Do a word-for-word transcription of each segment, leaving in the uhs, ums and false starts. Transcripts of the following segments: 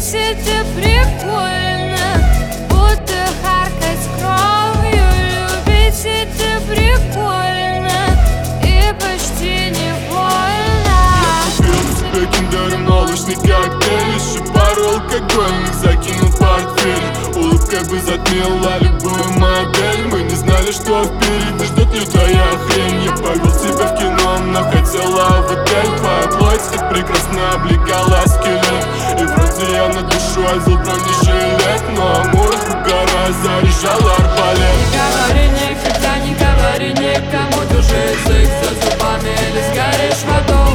Любить это прикольно, будто харкать кровью. Любить это прикольно и почти не больно. Я купил тебе киндер, молочный коктейль, еще пару алкогольных закинул в портфель. Улыбкой бы затмила любую модель. Мы не знали, что впереди ждет лютая хрень. Я повел тебя в кино, но хотела в отель. Твоя плоть так прекрасно облегала скелет. И вроде я на душу одел бронежилет, но амур гора заряжала арбалет. Не говори никогда, не говори никому, держи язык за зубами или сгоришь в аду.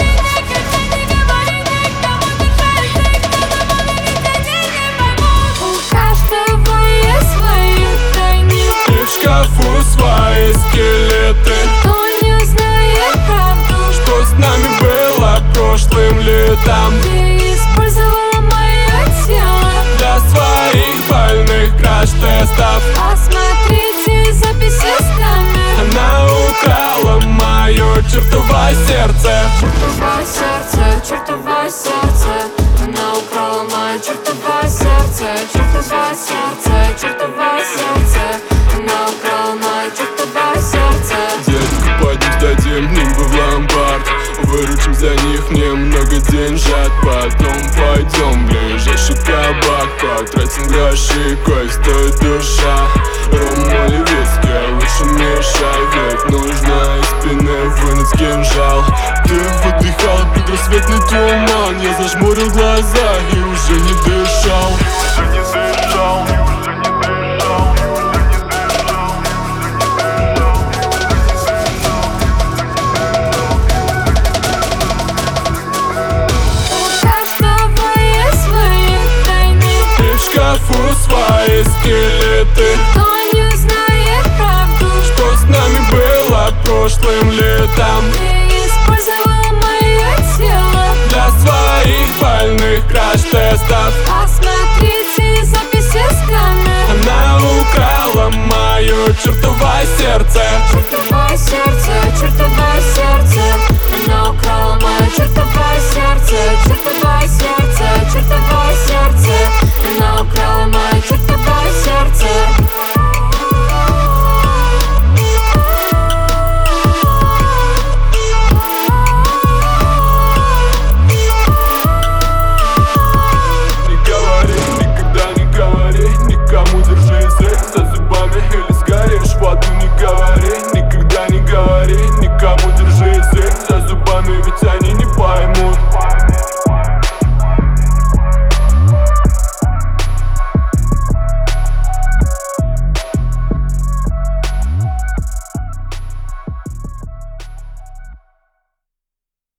В шкафу свои скелеты. Кто не знает правду, Что с нами было прошлым летом? ты использовала мое тело Для своих больных краш-тестов. Посмотрите записи с камер. Она украла мое чертово сердце. Чертово сердце, чертово сердце. Она украла мое чертово сердце. Чертово сердце, чертово сердце. Она украла мое чертово сердце. Детка, пойдем сдадим нимбы в ломбард. Выручим за них немного деньжат. Потом пойдем в ближайший кабак. Потратим гроши, кой стоит душа. Ром или виски, лучше мешай. Ведь нужно из спины вынуть кинжал. Ты выдыхал предрассветный туман. Я зажмурил глаза и уже не дышал. И уже не дышал, и уже не дышал, и уже не дышал, У каждого есть свои тайны. и в шкафу свои скелеты. Кто не знает правду, Что с нами было прошлым летом? ты использовала мое тело Для своих больных краш-тестов. Посмотрите